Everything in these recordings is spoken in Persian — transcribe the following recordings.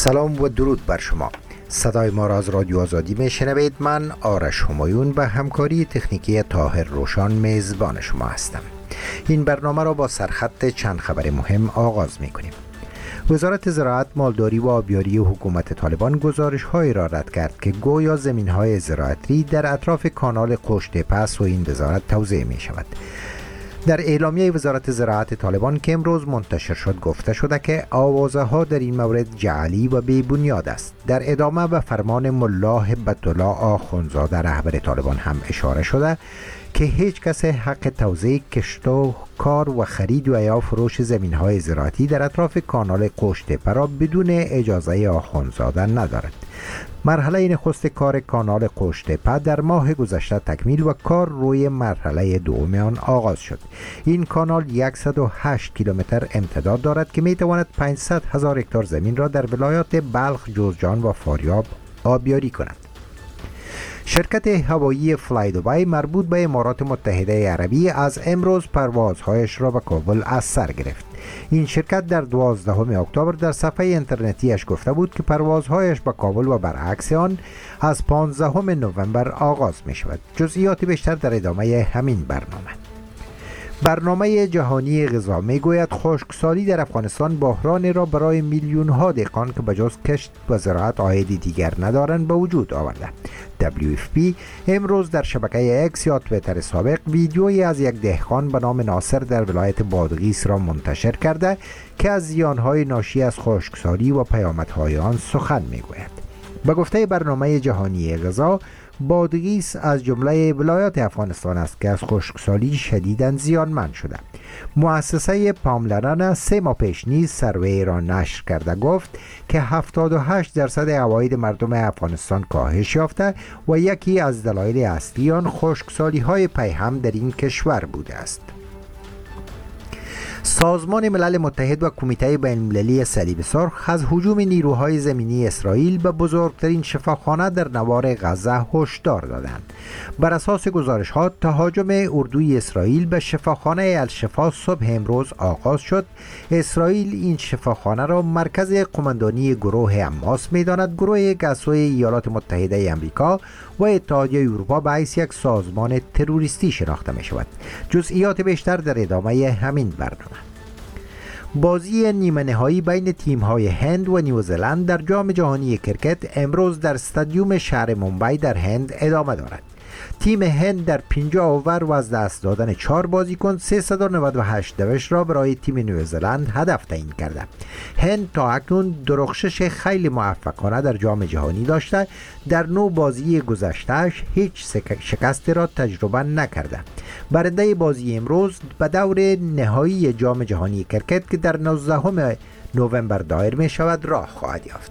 سلام و درود بر شما. صدای ما را از رادیو آزادی میشنوید. من آرش همایون به همکاری تکنیکی طاهر روشان میزبان شما هستم. این برنامه را با سرخط چند خبر مهم آغاز می کنیم. وزارت زراعت، مالداری و آبیاری حکومت طالبان گزارش‌هایی را رد کرد که گویا زمین‌های زراعتی در اطراف کانال قشت پس و این وزارت توزیع می شود. در اعلامیه وزارت زراعت طالبان که امروز منتشر شد گفته شده که آوازه‌ها در این مورد جعلی و بی بنیاد است. در ادامه به فرمان ملا هبت الله آخوندزاده رهبر طالبان هم اشاره شده که هیچ کس حق توزیع، کشت و کار و خرید و یا فروش زمین‌های زراعتی در اطراف کانال قشت پرا بدون اجازه آخوندزاده ندارد. مرحله نخست کار کانال قشت په در ماه گذشته تکمیل و کار روی مرحله دوم آن آغاز شد. این کانال 108 کیلومتر امتداد دارد که می تواند 500,000 هکتار زمین را در ولایات بلخ، جوزجان و فاریاب آبیاری کند. شرکت هوایی فلای دبی مربوط به امارات متحده عربی از امروز پروازهایش را به کابل از سر گرفت. این شرکت در 12 اکتبر در صفحه اینترنتیش گفته بود که پروازهایش به کابل و برعکس آن از 15 نوامبر آغاز می شود. جزئیات بیشتر در ادامه همین برنامه. برنامه جهانی غذا می گوید خشکسالی در افغانستان بحرانی را برای میلیون ها دهقان که به جز کشت و زراعت عایدی دیگر ندارند به وجود آورده. WFP امروز در شبکه اکس یا تویتر سابق ویدیویی از یک دهقان به نام ناصر در ولایت بادغیس را منتشر کرده که از زیانهای ناشی از خشکسالی و پیامدهای آن سخن می گوید. به گفته برنامه جهانی غذا، بادغیس از جمله ولایات افغانستان است که از خشکسالی شدیداً زیانمند شده. مؤسسه پاملرن 3 ماه پیش نیز سروی را نشر کرده گفت که 78% عواید مردم افغانستان کاهش یافته و یکی از دلایل اصلی آن خشکسالی های پیهم در این کشور بوده است. سازمان ملل متحد و کمیته بین‌المللی صلیب سرخ از هجوم نیروهای زمینی اسرائیل به بزرگترین شفاخانه در نوار غزه هشدار دادند. بر اساس گزارش‌ها تهاجم اردوی اسرائیل به شفاخانه الشفا صبح امروز آغاز شد. اسرائیل این شفاخانه را مرکز قماندانی گروه حماس می‌داند. گروه که از سوی ایالات متحده آمریکا و اتحادیه اروپا به حیث یک سازمان تروریستی شناخته می‌شود. جزئیات بیشتر در ادامه همین برنامه. بازی نیمه نهایی بین تیم‌های هند و نیوزلند در جام جهانی کرکت امروز در استادیوم شهر مومبای در هند ادامه دارد. تیم هند در 50 اوور و از دست دادن 4 بازیکن 398 دوش را برای تیم نیوزلند هدف تعیین کرده. هند تا اکنون درخشش خیلی موفقانه در جام جهانی داشته. در 9 بازی گذشته‌اش هیچ شکستی را تجربه نکرده. برنده بازی امروز به دور نهایی جام جهانی کرکت که در 19 نوامبر دایر می شود راه خواهد یافت.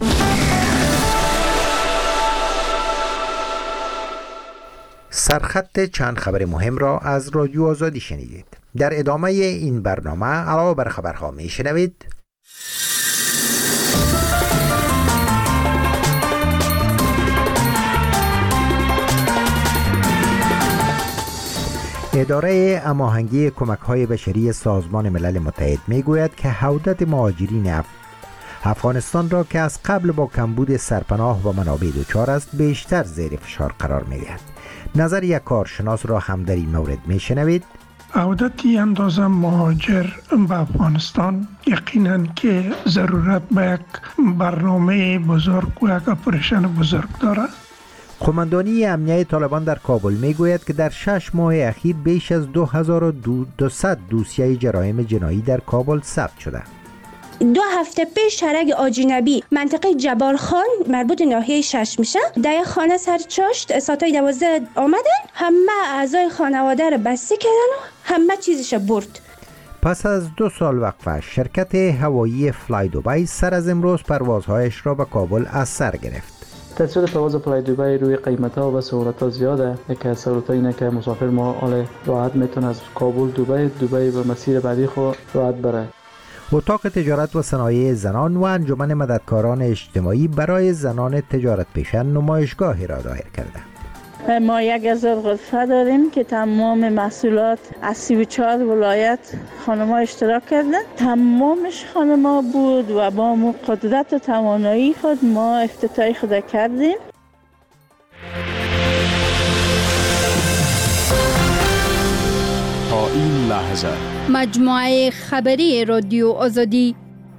سرخط چند خبر مهم را از رادیو آزادی شنیدید. در ادامه این برنامه علاوه بر خبرها می شنوید: اداره هماهنگی کمک‌های بشری سازمان ملل متحد می‌گوید که حودت مهاجرین افغانستان را که از قبل با کمبود سرپناه و منابع دچار است بیشتر زیر فشار قرار می‌دهد. نظر یک کارشناس را هم در این مورد می‌شنوید. عودتی اندازه مهاجر به افغانستان یقیناً که ضرورت به یک برنامه بزرگ و یک اپریشن بزرگ دارد. قماندانی امنیه طالبان در کابل میگوید که در 6 ماه اخیر بیش از 2200 دوسیه جرایم جنایی در کابل ثبت شده. 2 هفته پیش شرک اجنبی منطقه جبال خان مربوط ناحیه 6 میشه در خانه سرچاشت ساعتای 12 آمدن، همه اعضای خانواده رو بسته کردن و همه چیزش برد. پس از 2 سال وقفه شرکت هوایی فلای دبی سر از امروز پروازهایش را به کابل از سر گرفت. تاثیر پرواز فلای دبی روی قیمت‌ها و سهولت‌ها زیاده. یکی از سهولت‌ها اینه که مسافر ما حال راحت میتونه از کابل دبی به مسیر بعدی خود راحت بره. اتاق تجارت و صنایع زنان و انجمن مددکاران اجتماعی برای زنان تجارت پیشه نمایشگاهی را دایر کرده. ما 1000 غرفه داریم که تمام محصولات از 34 ولایت خانم‌ها اشتراک کردن. تمامش خانم‌ها بود و با قدرت و توانایی خود ما افتتاح خود کردیم. تا این لحظه مجموعه خبری رادیو آزادی.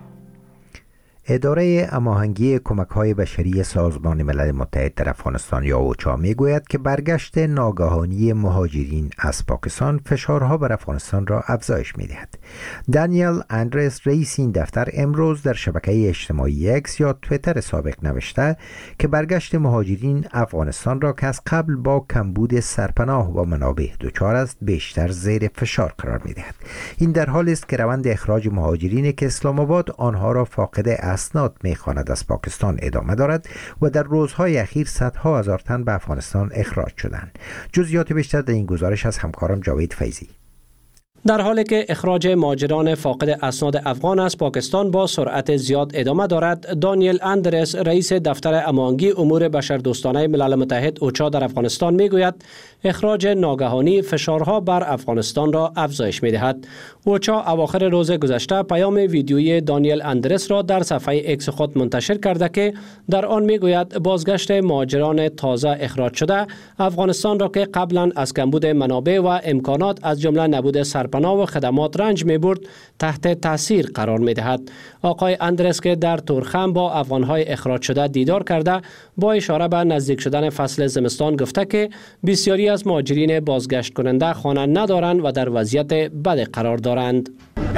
اداره هماهنگی کمک‌های بشری سازمان ملل متحد در افغانستان یا اوچا میگوید که برگشت ناگهانی مهاجرین از پاکستان فشارها بر افغانستان را افزایش می‌دهد. دانیل اندرس رئیس این دفتر امروز در شبکه اجتماعی اکس یا توییتر سابق نوشته که برگشت مهاجرین افغانستان را که از قبل با کمبود سرپناه و منابع دچار است بیشتر زیر فشار قرار می‌دهد. این در حالی است که روند اخراج مهاجرین که اسلام آباد آنها را فاقد اسناد می‌خواند از پاکستان ادامه دارد و در روزهای اخیر صدها هزار تن به افغانستان اخراج شدند. جزئیات بیشتر در این گزارش از همکارم جاوید فیضی. در حالی که اخراج مهاجران فاقد اسناد افغان از پاکستان با سرعت زیاد ادامه دارد، دانیل اندرس رئیس دفتر هماهنگی امور بشردوستانه ملل متحد اوچا در افغانستان میگوید اخراج ناگهانی فشارها بر افغانستان را افزایش میدهد. اوچا اواخر روز گذشته پیام ویدیویی دانیل اندرس را در صفحه اکس خود منتشر کرده که در آن میگوید بازگشت مهاجران تازه اخراج شده افغانستان را که قبلا از کمبود منابع و امکانات از جمله نبود سرپناه و خدمات رنج می‌برد تحت تاثیر قرار می‌دهد. آقای اندرس که در تورخم با افغان‌های اخراج شده دیدار کرده با اشاره به نزدیک شدن فصل زمستان گفته که بسیاری از مهاجرین بازگشت کننده خانه ندارند و در وضعیت بد قرار دارند.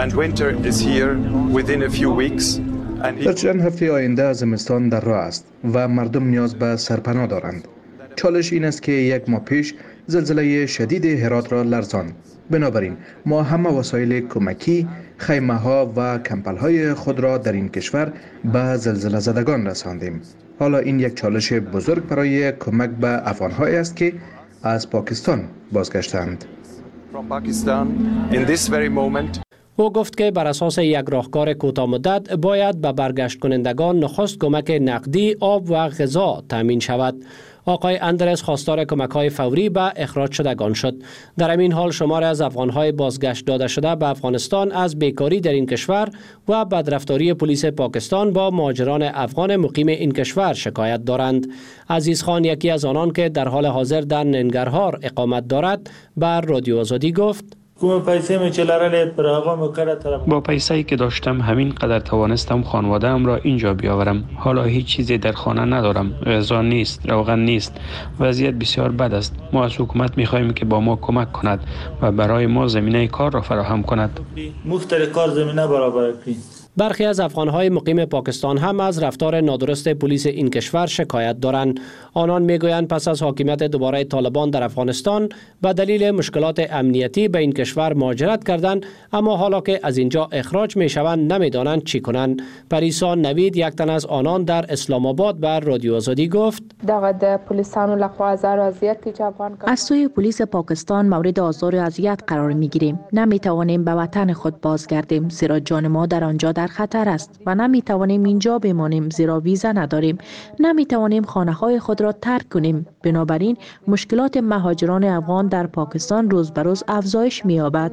در چند هفته آینده زمستان در راه است و مردم نیاز به سرپناه دارند. چالش این است که یک ماه پیش زلزله شدید هرات را لرزاند. بنابراین ما همه وسایل کمکی، خیمه ها و کمپل های خود را در این کشور به زلزله زدگان رساندیم. حالا این یک چالش بزرگ برای کمک به افغان‌هایی است که از پاکستان بازگشتند. او گفت که بر اساس یک راهکار کوتاه مدت باید به برگشت کنندگان نخست کمک نقدی، آب و غذا تامین شود. آقای اندرس خواستار کمک‌های فوری به اخراج شدگان شد. در همین حال شمار از افغان‌های بازگشت داده شده به افغانستان از بیکاری در این کشور و بدرفتاری پلیس پاکستان با مهاجران افغان مقیم این کشور شکایت دارند. عزیز خان یکی از آنان که در حال حاضر در ننگرهار اقامت دارد بر رادیو آزادی گفت: با پیسه‌ای که داشتم همین قدر توانستم خانواده‌ام را اینجا بیاورم. حالا هیچ چیزی در خانه ندارم. غذا نیست، روغن نیست. وضعیت بسیار بد است. ما از حکومت می‌خواهیم که با ما کمک کند و برای ما زمینه کار را فراهم کند. برخی از افغان‌های مقیم پاکستان هم از رفتار نادرست پلیس این کشور شکایت دارند. آنان میگویند پس از حاکمیت دوباره طالبان در افغانستان به دلیل مشکلات امنیتی به این کشور مهاجرت کردند، اما حالا که از اینجا اخراج میشوند نمیدانند چی کنند. پریسا نوید یک تن از آنان در اسلام آباد بر رادیو آزادی گفت: از سوی پلیس پاکستان مورد آزار و اذیت قرار میگیریم. نمیتوانیم به وطن خود بازگردیم زیرا جان ما در آنجا در خطر است و نمیتوانیم اینجا بمانیم زیرا ویزا نداریم. نمیتوانیم خانه‌های خود را ترک کنیم. بنابراین مشکلات مهاجران افغان در پاکستان روز به روز افزایش می‌یابد.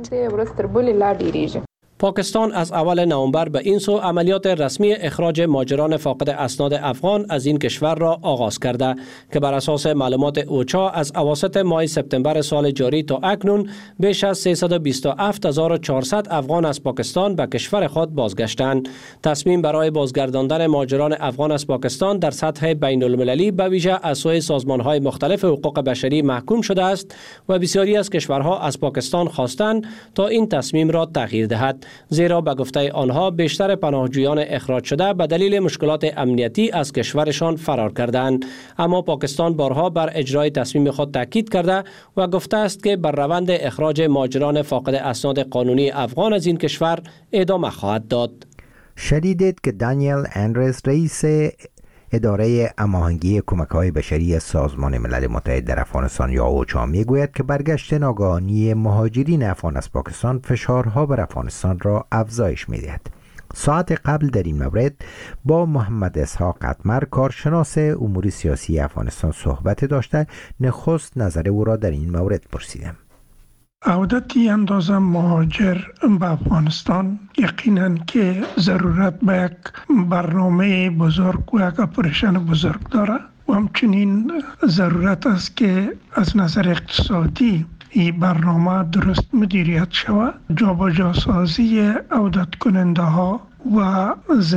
پاکستان از اول نوامبر به این سو عملیات رسمی اخراج مهاجران فاقد اسناد افغان از این کشور را آغاز کرده که بر اساس معلومات اوچا از اواسط ماه سپتامبر سال جاری تا اکنون بیش از 327400 افغان از پاکستان به کشور خود بازگشتند. تصمیم برای بازگرداندن مهاجران افغان از پاکستان در سطح بین المللی به ویژه از سوی سازمان‌های مختلف حقوق بشری محکوم شده است و بسیاری از کشورها از پاکستان خواستند تا این تصمیم را تغییر دهد، زیرا به گفته آنها بیشتر پناهجویان اخراج شده به دلیل مشکلات امنیتی از کشورشان فرار کردند. اما پاکستان بارها بر اجرای تصمیم خود تاکید کرده و گفته است که بر روند اخراج مهاجران فاقد اسناد قانونی افغان از این کشور ادامه خواهد داد. شنیدید که دانیل اندرس رئیس اداره هماهنگی کمک‌های بشری سازمان ملل متحد در افغانستان یا اوچا میگوید که برگشت ناگهانی مهاجرین افغان از پاکستان فشارها بر افغانستان را افزایش می‌دهد. ساعت قبل در این مورد با محمد اسحاق قطمر کارشناس امور سیاسی افغانستان صحبت داشته. نخست نظر او را در این مورد پرسیدم. عودتی اندازه مهاجر به افغانستان یقینا که ضرورت به یک برنامه بزرگ و یک اپریشن بزرگ داره و همچنین ضرورت است که از نظر اقتصادی این برنامه درست مدیریت شود. جابجا سازی عودت کننده ها و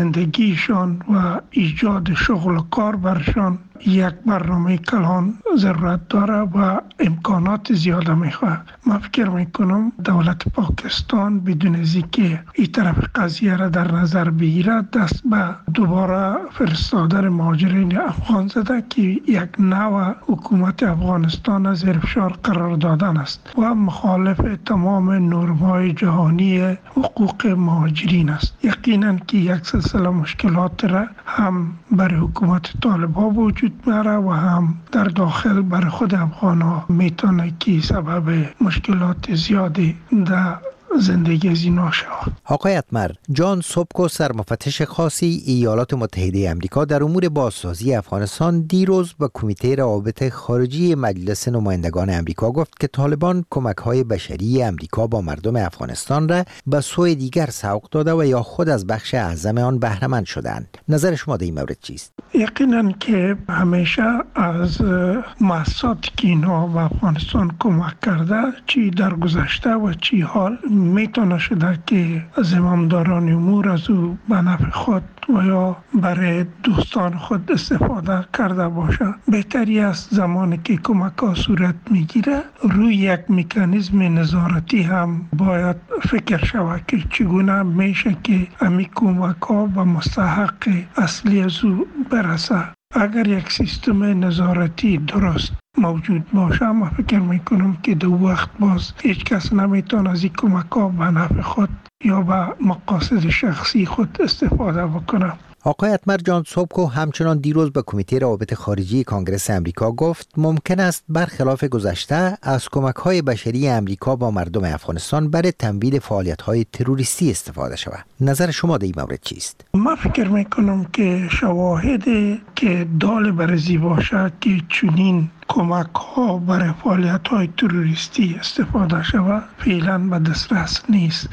زندگیشان و ایجاد شغل و کار برشان یک برنامه کلان ضرورت داره و امکانات زیاده میخواه. من فکر میکنم دولت پاکستان بدون از اینکه این طرف قضیه را در نظر بگیرد دست به دوباره فرستادن مهاجرین افغان زده که یک نوع حکومت افغانستان از زیر فشار قرار دادن است و مخالف تمام نرم‌های جهانی حقوق مهاجرین است. یقینا که یک سلسله مشکلات را هم برای حکومت طالبان وجود میاره و هم در داخل برای خود افغان‌ها میتونه که سبب مشکلات زیادی در زندگی از اینا شود. آقای قطمر، جان سوبکو سرمفتش خاصی ایالات متحده آمریکا در امور بازسازی افغانستان دیروز به کمیته روابط خارجی مجلس نمایندگان آمریکا گفت که طالبان کمک‌های بشری آمریکا با مردم افغانستان را به سوی دیگر سوق داده و یا خود از بخش اعظم آن بهره مند شدند. نظر شما در این مورد چیست؟ یقینا که همیشه از مؤسساتی که اینها به افغانستان کمک کرده، چی در گذشته و چی حال، میتونه شده که زمامداران امور از او به نفع خود و یا برای دوستان خود استفاده کرده باشه. بهتری است زمانی که کمک ها صورت میگیره روی یک مکانیزم نظارتی هم باید فکر شود که چگونه میشه که امی کمک ها به مستحق اصلی از او برسه. اگر یک سیستم نظارتی درست موجود باشه، من فکر میکنم که در وقت باز هیچ کس نمیتونه از این کمک ها به نفع خود یا به مقاصد شخصی خود استفاده بکنه. آقای قطمر، جان سوبکو همچنان دیروز به کمیته روابط خارجی کانگرس امریکا گفت ممکن است برخلاف گذشته از کمک‌های بشری امریکا با مردم افغانستان برای تمویل فعالیت‌های تروریستی استفاده شود. نظر شما در این مورد چیست؟ من فکر میکنم که شواهدی که دال برزی باشه که چنین کمک ها برای فعالیت های تروریستی استفاده شود فعلا به دسترس نیست.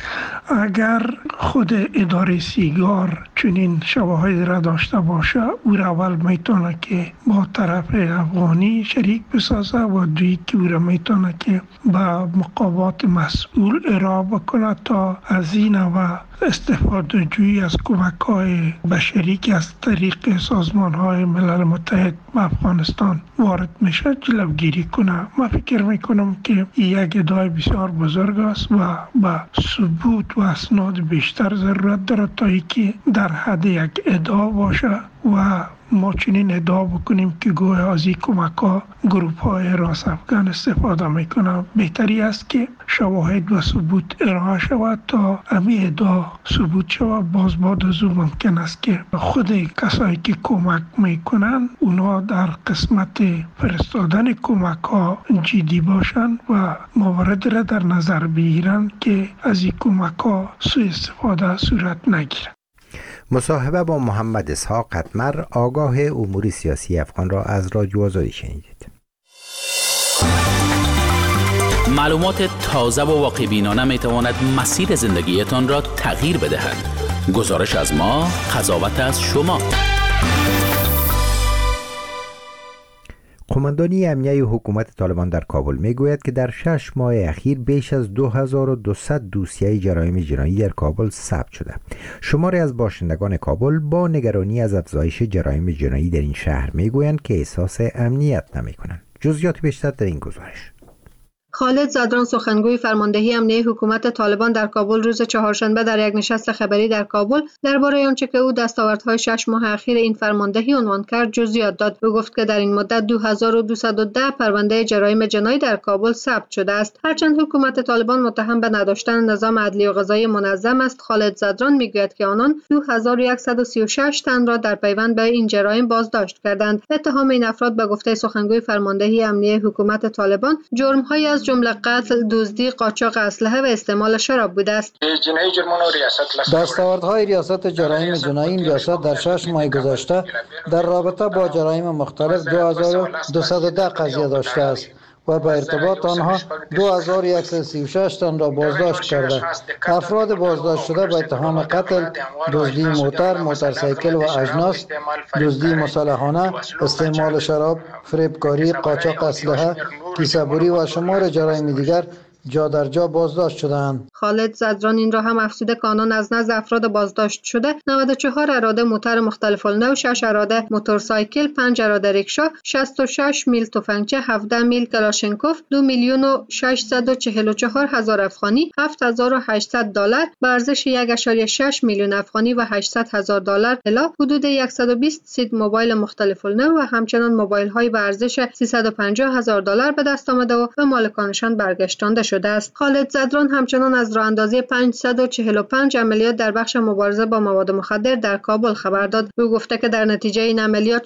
اگر خود اداره سیگار چنین شواهد را داشته باشه، او را اول میتونه که با طرف افغانی شریک بسازه و دوی که او را میتونه که به مقامات مسئول ارائه بکنه تا از این و استفاده جویی از کمک های بشری که از طریق سازمان های ملل متحد به افغانستان وارد میشه جلوگیری کنه. من فکر میکنم که یک ادعای بسیار بزرگ است و با ثبوت و اسناد بیشتر ضرورت داره تا اینکه در حد یک ادعا باشه و ما چنین ادعا بکنیم که گویا از این کمک ها گروپ های راست افغان استفاده میکنه. بهتری است که شواهد و ثبوت ارائه شود تا همین ادعا ثبوت شود. باز بعد از او ممکن است که خود کسایی که کمک میکنن اونا در قسمت فرستادن کمک ها جدی باشن و موارد را در نظر بگیرن که از این کمک ها سوء استفاده صورت نگیرد. مصاحبه با محمد اسحاق قطمر، آگاه امور سیاسی افغان را از رادیو آزادی شنیدید. معلومات تازه و واقع بینانه می تواند مسیر زندگیتان را تغییر بدهد. گزارش از ما، قضاوت از شما. قماندانی امنیه حکومت طالبان در کابل میگوید که در 6 ماه اخیر بیش از 2200 دوسیه جرایم جنایی در کابل ثبت شده. شماری از باشندگان کابل با نگرانی از افزایش جرایم جنایی در این شهر میگویند که احساس امنیت نمیکنند. جزئیات بیشتر در این گزارش. خالد زدران، سخنگوی فرماندهی امنیه حکومت طالبان در کابل، روز چهارشنبه در یک نشست خبری در کابل درباره آنچه که او دستاوردهای 6 ماه اخیر این فرماندهی عنوان کرد جزئیات داد. او گفت که در این مدت 2210 پرونده جرایم جنایی در کابل ثبت شده است. هرچند حکومت طالبان متهم به نداشتن نظام عدلی و قضایی منظم است، خالد زدران میگوید که آنان 2136 تن را در پیوند به این جرایم بازداشت کردند. اتهام این افراد به گفته سخنگوی فرماندهی امنیه حکومت طالبان جرم‌های از جمله قتل، دزدی، قاچاق اسلحه و استعمال شراب بوده است. دستاوردهای ریاست جرایم جنایی این ریاست در 6 ماه گذشته در رابطه با جرایم مختلف 2210 قضیه داشته است و به ارتباط آنها 2136 تن را بازداشت کرده. افراد بازداشت شده به اتهام قتل، دزدی موتورسیکل و اجناس، دزدی مسلحانه، استعمال شراب، فریبکاری، قاچاق اسلحه، کیسه‌بری و شمار جرایم دیگر جا در جا بازداشت شدند. خالد زدران این را هم افزوده که آنان از نزد افراد بازداشت شده 94 اراده موتر مختلف النوع، 6 اراده موتورسایکل، 5 اراده ریکشا، 66 میل تفنگچه، 17 میل کلاشینکوف، 2,644,000 افغانی، 7,800 دلار به ارزش 1.6 میلیون افغانی و 800,000 دلار الی حدود 120 سید موبایل مختلف النوع و همچنان موبایل های به ارزش 350,000 دلار به دست آمده و به مالکانشان برگشتانده شده است. خالد زدران همچنان از راه اندازی 545 عملیات در بخش مبارزه با مواد مخدر در کابل خبر داد. او گفته که در نتیجه این عملیات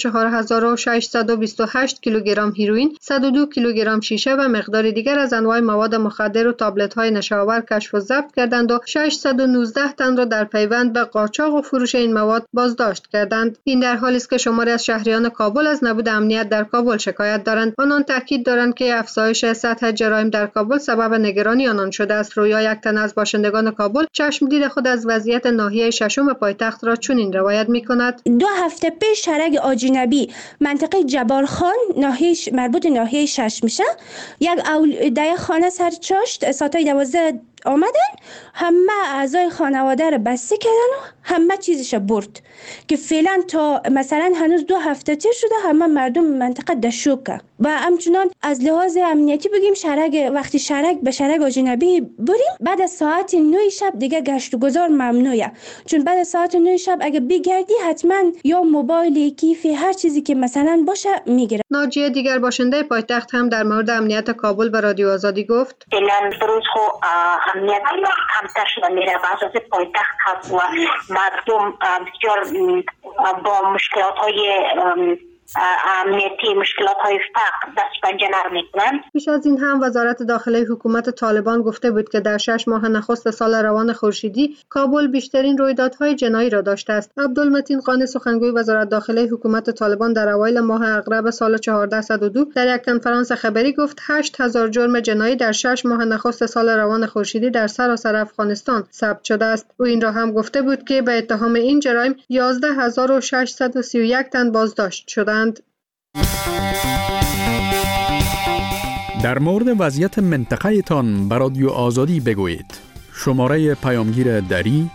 4628 کیلوگرم هیروئین، 102 کیلوگرم شیشه و مقدار دیگر از انواع مواد مخدر و تابلت های نشاور کشف و ضبط کردند و 619 تن را در پیوند به قاچاق و فروش این مواد بازداشت کردند. این در حالی است که شماری از شهریان کابل از نبود امنیت در کابل شکایت دارند. آنان تاکید دارند که افزایش سطح جرایم در کابل سبب نگرانی آنان شده است. رویا یک تن از باشندگان کابل چشم دید خود از وضعیت ناحیه ششم پایتخت را چنین روایت می‌کند. 2 هفته پیش شرک آجنبی منطقه جبال خان مربوط ناحیه شش میشه، یک خانه سرچاشت ساعت 12 آمدن، همه اعضای خانواده را بسته کردن و همه چیزش برد که فعلا تا مثلا هنوز 2 هفته تیر شده همه مردم منطقه دشوکه و همچنان از لحاظ امنیتی بگیم وقتی شرک به شرک آجنبی بریم بعد از ساعت 9 شب دیگه گشت و گذار ممنوعه، چون بعد از ساعت 9 شب اگه بگردی حتما یا موبایل، کیفی، هر چیزی که مثلا باشه میگیره. ناجیه دیگر باشنده پایتخت هم در مورد امنیت کابل به رادیو آزادی گفت: امنیت کمتر شده میره و اساس پایتخت هست و مردم بسیار با مشکلات های امنیتی، مشکلات های فقر دست پنجه نرم میکنند. پیش از این هم وزارت داخله حکومت طالبان گفته بود که در 6 ماه نخست سال روان خورشیدی کابل بیشترین رویدادهای جنایی را داشته است. عبدالمتین قانی سخنگوی وزارت داخله حکومت طالبان در اوایل ماه اغرب سال 1402 در یک کنفرانس خبری گفت 8000 جرم جنایی در 6 ماه نخست سال روان خورشیدی در سراسر افغانستان ثبت شده است. او این را هم گفته بود که به اتهام این جرایم 11631 تن بازداشت شدند. در مورد وضعیت منطقه تان به رادیو آزادی بگویید. شماره پیامگیر دری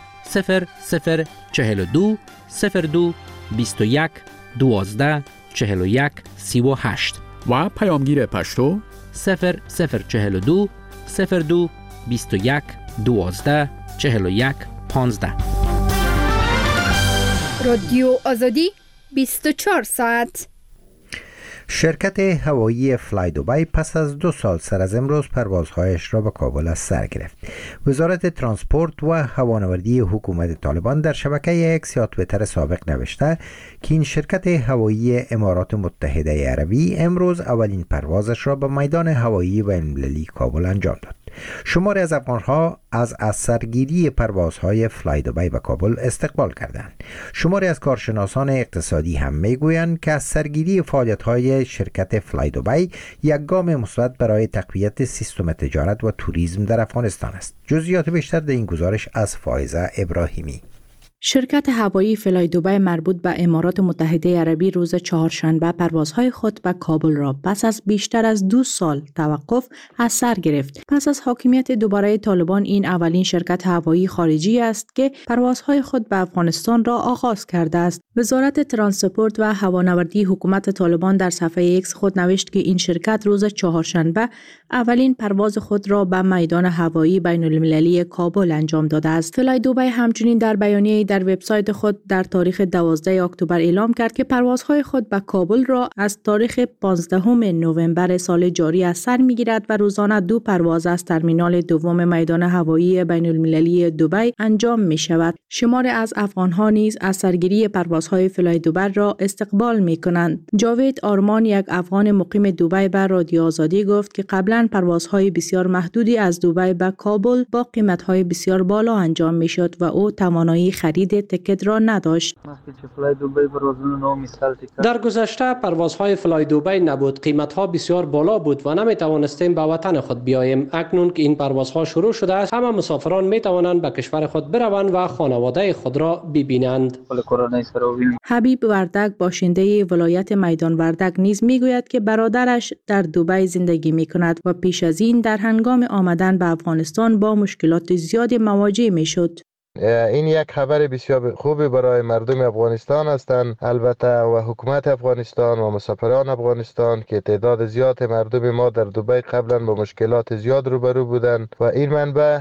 0042 02 21 12 41 38 و پیامگیر پشتو 0042 02 21 12 41 15. رادیو آزادی 24 ساعت. شرکت هوایی فلای دوبای پس از 2 سال سر از امروز پروازهایش را به کابل از سر گرفت. وزارت ترانسپورت و هوانوردی حکومت طالبان در شبکه اکس یا توییتر سابق نوشته که این شرکت هوایی امارات متحده عربی امروز اولین پروازش را به میدان هوایی بین‌المللی کابل انجام داد. شماری از افغانها از سرگیری پروازهای فلای دوبای به کابل استقبال کردند. شماری از کارشناسان اقتصادی هم میگویند که از سرگیری فعالیت‌های شرکت فلای دوبای یک گام مثبت برای تقویت سیستم تجارت و توریسم در افغانستان است. جزئیات بیشتر در این گزارش از فائزه ابراهیمی. شرکت هوایی فلای دوبای مربوط به امارات متحده عربی روز چهارشنبه پروازهای خود به کابل را پس از بیشتر از 2 سال توقف از سر گرفت. پس از حاکمیت دوباره طالبان این اولین شرکت هوایی خارجی است که پروازهای خود به افغانستان را آغاز کرده است. وزارت ترانسپورت و هوانوردی حکومت طالبان در صفحه ایکس خود نوشت که این شرکت روز چهارشنبه اولین پرواز خود را به میدان هوایی بین‌المللی کابل انجام داده است. فلای دوبای همچنین در بیانیه در وبسایت خود در تاریخ 12 اکتبر اعلام کرد که پروازهای خود به کابل را از تاریخ 15 نوامبر سال جاری از سر می‌گیرد و روزانه 2 پرواز از ترمینال دوم میدان هوایی بین‌المللی دبی انجام می‌شود. شماری از افغان‌ها نیز از سرگیری پروازهای پروازهای فلای دوبای را استقبال می کنند. جاوید آرمان، یک افغان مقیم دبی، به رادیو آزادی گفت که قبلا پروازهای بسیار محدودی از دبی به کابل با قیمتهای بسیار بالا انجام می شد و او توانایی خرید تکت را نداشت. در گذشته پروازهای فلای دبی نبود، قیمتها بسیار بالا بود و نمی توانستیم به وطن خود بیاییم. اکنون که این پروازها شروع شده است، همه مسافران می توانند به کشور خود بروند و خانواده خود را ببینند. حبیب وردک، باشنده ولایت میدان وردک، نیز میگوید که برادرش در دبی زندگی می کند و پیش از این در هنگام آمدن به افغانستان با مشکلات زیادی مواجه می شد. این یک خبر بسیار خوبی برای مردم افغانستان هستند، البته و حکومت افغانستان و مسافران افغانستان که تعداد زیاد مردم ما در دبی قبلا با مشکلات زیاد روبرو بودند و این منبع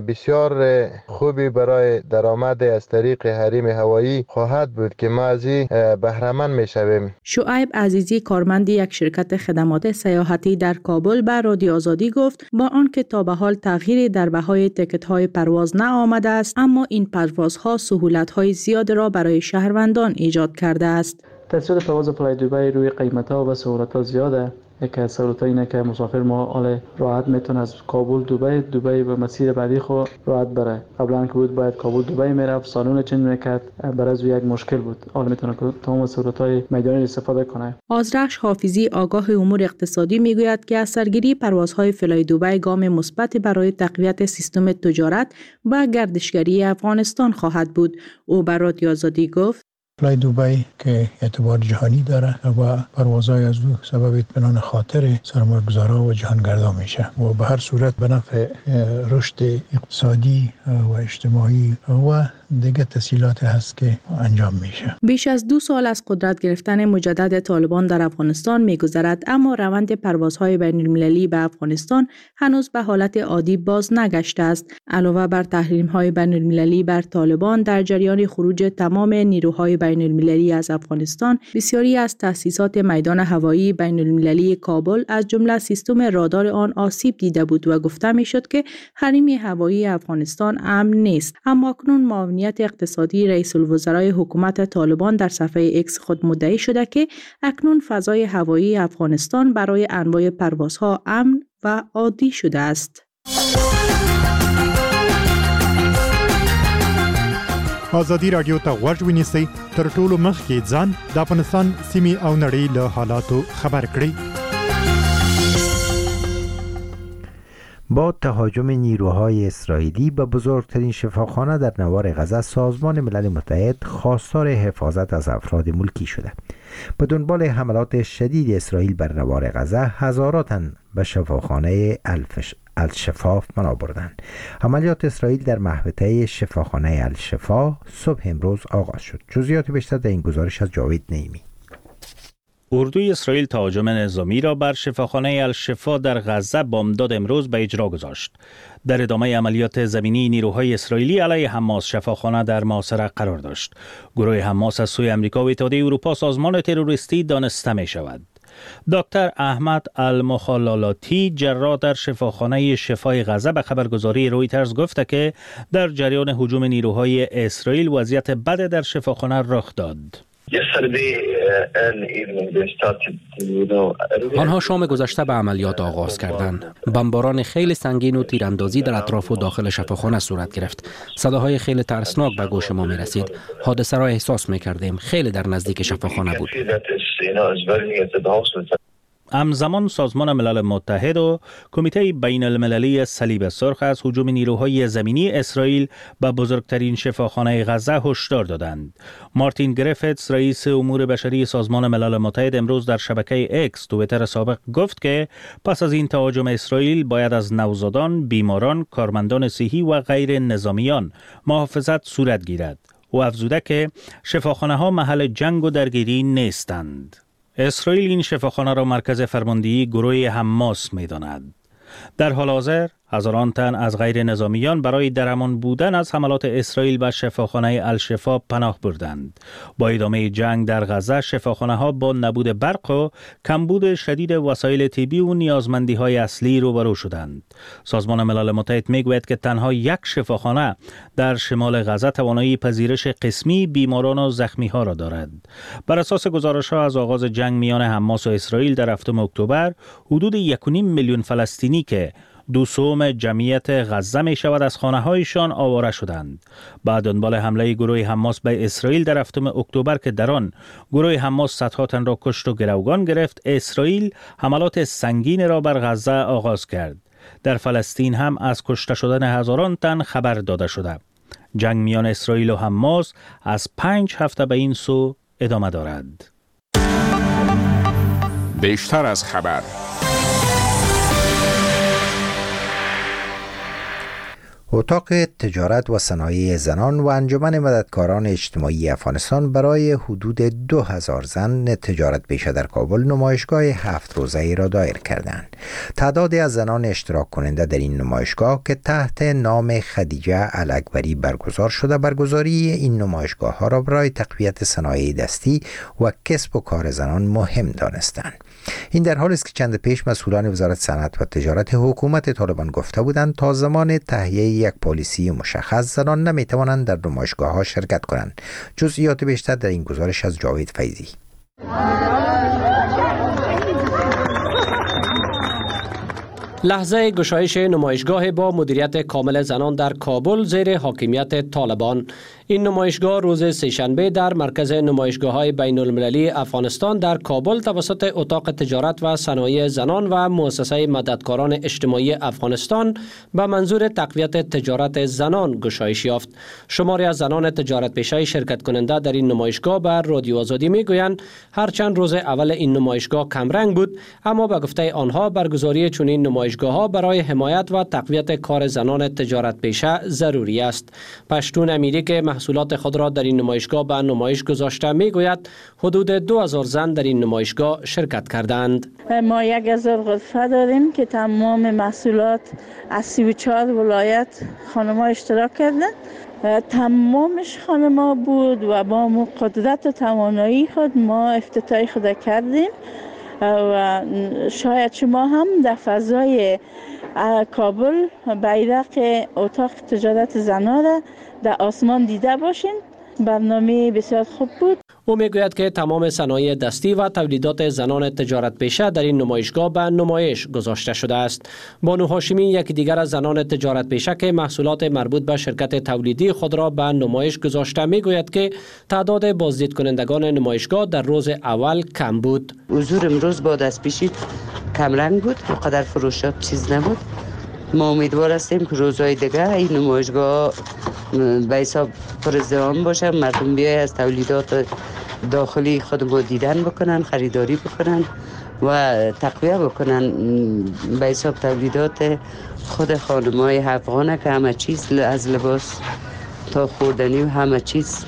بسیار خوبی برای درآمد از طریق حریم هوایی خواهد بود که ما از این بهره مند میشویم. شعیب عزیزی، کارمند یک شرکت خدمات سیاحتی در کابل، به رادیو آزادی گفت با آنکه تا به حال تغییری در بهای تکت‌های پرواز نآمده است، اما این پروازها سهولت‌های زیاد را برای شهروندان ایجاد کرده است. تاثیر پرواز فلای دبی روی قیمت‌ها و سهولت‌ها زیاده. یکی از سهولت‌ها اینه که مسافر ما راحت میتونه از کابل دبی به مسیر بعدی خو راحت بره. قبلا که بود باید کابل دبی میرفت، سالون چنج میکرد، برای از یک مشکل بود. حالا میتونه تمام سهولت‌های میدانی استفاده کنه. آذرخش حافظی، آگاه امور اقتصادی، میگوید که از سرگیری پروازهای فلای دبی گام مثبت برای تقویت سیستم تجارت و گردشگری افغانستان خواهد بود. او به رادیو آزادی گفت فلای دبی که اعتبار جهانی داره و پروازهای از او سبب اطمینان خاطر سرمایه‌گذارا و جهانگردا میشه و به هر صورت به نفع رشد اقتصادی و اجتماعی و دیگه تسهیلات هست که انجام میشه. بیش از 2 سال از قدرت گرفتن مجدد طالبان در افغانستان میگذرد، اما روند پروازهای بین المللی به افغانستان هنوز به حالت عادی باز نگشته است. علاوه بر تحریم‌های بین المللی بر طالبان، در جریان خروج تمام نیروهای بین المللی از افغانستان، بسیاری از تأسیسات میدان هوایی بین المللی کابل از جمله سیستم رادار آن آسیب دیده بود و گفته میشد که حریم هوایی افغانستان امن نیست. اما اکنون معاونیت اقتصادی رئیس الوزرای حکومت طالبان در صفحه ایکس خود مدعی شده که اکنون فضای هوایی افغانستان برای انواع پروازها امن و عادی شده است. آزادی رادیو ته غوږ ونیسئ، تر ټولو مخکې ځان د افغانستان سیمې او نړۍ له حالاتو خبر کړئ. با تهاجم نیروهای اسرائیلی به بزرگترین شفاخانه در نوار غزه، سازمان ملل متحد خواستار حفاظت از افراد ملکی شده. به دنبال حملات شدید اسرائیل بر نوار غزه، هزاران تن به شفاخانه الشفا پناه بردند. عملیات اسرائیل در محوطه شفاخانه الشفا صبح امروز آغاز شد. جزئیات بیشتر در این گزارش از جاوید نعیمی. اردوی اسرائیل تهاجم نظامی را بر شفاخانه الشفا در غزه بامداد امروز به اجرا گذاشت. در ادامه عملیات زمینی، نیروهای اسرائیلی علیه حماس شفاخانه در محاصره قرار داشت. گروه حماس از سوی آمریکا و اتحادیه اروپا سازمان تروریستی دانسته می شود. دکتر احمد المخلالاتی، جراح در شفاخانه شفای غزه، به خبرگزاری رویترز گفته که در جریان هجوم نیروهای اسرائیل وضعیت بد در شفاخانه رخ داد. آنها شام گذشته به عملیات آغاز کردند. بمباران خیلی سنگین و تیراندازی در اطراف و داخل شفاخانه صورت گرفت. صداهای خیلی ترسناک به گوش ما می رسید. حادثه را احساس می کردیم. خیلی در نزدیک شفاخانه بود. همزمان سازمان ملل متحد و کمیته بین المللی صلیب سرخ از هجوم نیروهای زمینی اسرائیل به بزرگترین شفاخانه غزه هشدار دادند. مارتین گریفتس، رئیس امور بشری سازمان ملل متحد، امروز در شبکه اکس توییتر سابق گفت که پس از این تهاجم اسرائیل باید از نوزادان، بیماران، کارمندان صحی و غیر نظامیان محافظت صورت گیرد. او افزوده که شفاخانه ها محل جنگ و درگیری نیستند. اسرائیل این شفاخانه را مرکز فرماندهی گروه حماس می داند. در حال حاضر هزاران تن از غیر نظامیان برای درمان بودن از حملات اسرائیل به شفاخانه الشفا پناه بردند. با ادامه جنگ در غزه، شفاخانه ها با نبود برق و کمبود شدید وسایل طبی و نیازمندی های اصلی روبرو شدند. سازمان ملل متحد میگوید که تنها یک شفاخانه در شمال غزه توانایی پذیرش قسمی بیماران و زخمی ها را دارد. بر اساس گزارش ها از آغاز جنگ میان حماس و اسرائیل در 7 اکتبر، حدود 1.5 میلیون فلسطینی که 2/3 جمعیت غزه می شود از خانه هایشان آواره شدند. بعد دنبال حمله گروه حماس به اسرائیل در 7 اکتبر که در آن گروه حماس صدها تن را کشت و گروگان گرفت، اسرائیل حملات سنگین را بر غزه آغاز کرد. در فلسطین هم از کشته شدن هزاران تن خبر داده شده. جنگ میان اسرائیل و حماس از 5 هفته به این سو ادامه دارد. بیشتر از خبر. اتاق تجارت و صنایع زنان و انجمن مددکاران اجتماعی افغانستان برای حدود 2000 زن تجارت پیشه در کابل نمایشگاه 7 روزه‌ای را دایر کردند. تعدادی از زنان اشتراک کننده در این نمایشگاه که تحت نام خدیجه الاکبری برگزار شده، برگزاری این نمایشگاه ها را برای تقویت صنایع دستی و کسب و کار زنان مهم دانستند. این در حالی است که چند پیش مسئولان وزارت صنعت و تجارت حکومت طالبان گفته بودند تا زمان تهیه یک پالیسی مشخص زنان نمیتوانند در نمایشگاه ها شرکت کنند. جزئیات بیشتر در این گزارش از جاوید فیضی. لحظه گشایش نمایشگاه با مدیریت کامل زنان در کابل زیر حاکمیت طالبان. این نمایشگاه روز سه‌شنبه در مرکز نمایشگاه‌های بین‌المللی افغانستان در کابل توسط اتاق تجارت و صنایع زنان و مؤسسه مددکاران اجتماعی افغانستان به منظور تقویت تجارت زنان گشایش یافت. شماری از زنان تجارت پیشه شرکت کننده در این نمایشگاه بر رادیو آزادی میگویند هرچند روز اول این نمایشگاه کمرنگ بود، اما به گفته آنها برگزاری چنین نمایشگاه‌ها برای حمایت و تقویت کار زنان تجارت پیشه ضروری است. پشتون امیری که محصولات خود را در این نمایشگاه به نمایش گذاشته میگوید حدود 2000 زن در این نمایشگاه شرکت کردند. ما 1000 غرفه داریم که تمام محصولات از 34 ولایت خانم‌ها اشتراک کردند. تمامش خانم‌ها بود و با قدرت و توانایی خود ما افتتاح خود کردیم و شاید شما هم در فضای کابل بیرق اتاق تجارت زنان را در آسمان دیده باشین. برنامه بسیار خوب بود. او میگوید که تمام صنایع دستی و تولیدات زنان تجارت پیشه در این نمایشگاه به نمایش گذاشته شده است. بانو هاشمی یکی دیگر از زنان تجارت پیشه که محصولات مربوط به شرکت تولیدی خود را به نمایش گذاشته میگوید که تعداد بازدید کنندگان نمایشگاه در روز اول کم بود. حضور امروز با دست پیشی کمرنگ بود، قدر فروشات چیز نبود. ما امیدوار هستیم که روزهای دیگه این نمایشگاه به حساب پرازدحام باشه، مردم بیای از تولیدات داخلی خود دیدن بکنن، خریداری بکنن و تقویه بکنن به حساب تولیدات خود خانم‌های افغانه که همه چیز از لباس تا خوردنی و همه چیز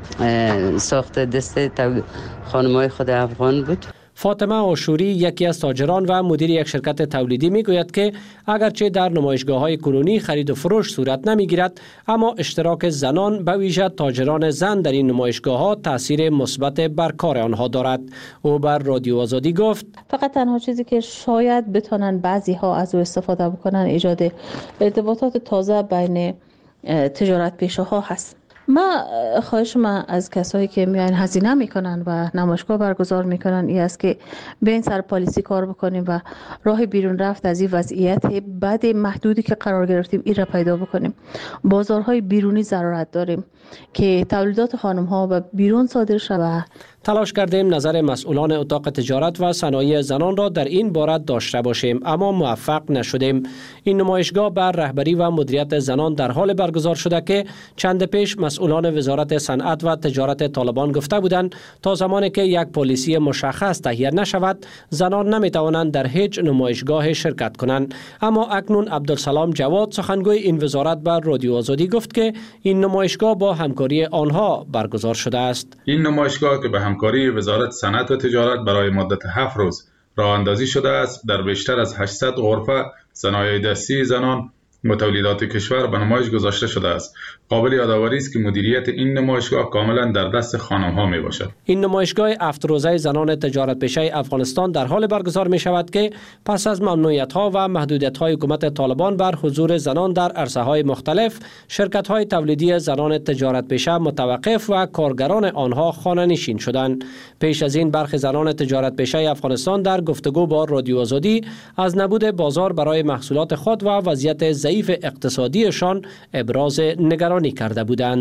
ساخت دست خانم‌های خود افغان بود. فاطمه آشوری یکی از تاجران و مدیر یک شرکت تولیدی میگوید که اگرچه در نمایشگاه‌های کنونی خرید و فروش صورت نمیگیرد، اما اشتراک زنان به ویژه تاجران زن در این نمایشگاه‌ها تاثیر مثبت بر کار آنها دارد. او بر رادیو آزادی گفت فقط تنها چیزی که شاید بتونن بعضی‌ها از او استفاده بکنن ایجاد ارتباطات تازه بین تجارت پیشه‌ها هست. خواهش من از کسایی که میان هزینه میکنن و نمایشگاه برگزار میکنن این است که به این سر پالیسی کار بکنیم و راه بیرون رفت از این وضعیت بد محدودی که قرار گرفتیم این را پیدا بکنیم. بازارهای بیرونی ضرورت داریم که تولیدات خانم ها به بیرون صادر شود. تلاش کردیم نظر مسئولان اتاق تجارت و صنایع زنان را در این باره داشته باشیم، اما موفق نشدیم. این نمایشگاه بر رهبری و مدیریت زنان در حال برگزار شده که چند پیش مسئولان وزارت صنعت و تجارت طالبان گفته بودند تا زمانی که یک پالیسی مشخص تهیه نشود زنان نمیتوانند در هیچ نمایشگاه شرکت کنند. اما اکنون عبدالسلام جواد سخنگوی این وزارت بر رادیو آزادی گفت که این نمایشگاه با همکاری آنها برگزار شده است. این نمایشگاه که به همکاری وزارت صنعت و تجارت برای مدت 7 روز راه اندازی شده است، در بیشتر از 800 غرفه صنایع دستی زنان و تولیدات کشور به نمایش گذاشته شده است. قابل یادآوری است که مدیریت این نمایشگاه کاملا در دست خانم‌ها می باشد. این نمایشگاه 7 روزه زنان تجارت پیشه افغانستان در حال برگزار می شود که پس از ممنوعیت‌ها و محدودیت‌های حکومت طالبان بر حضور زنان در عرصه‌های مختلف، شرکت‌های تولیدی زنان تجارت پیشه متوقف و کارگران آنها خانه‌نشین شدند. پیش از این برخی زنان تجارت پیشه افغانستان در گفتگو با رادیو آزادی از نبود بازار برای محصولات خود و وضعیت ضعیف اقتصادیشان ابراز نگرانی کرده بودند.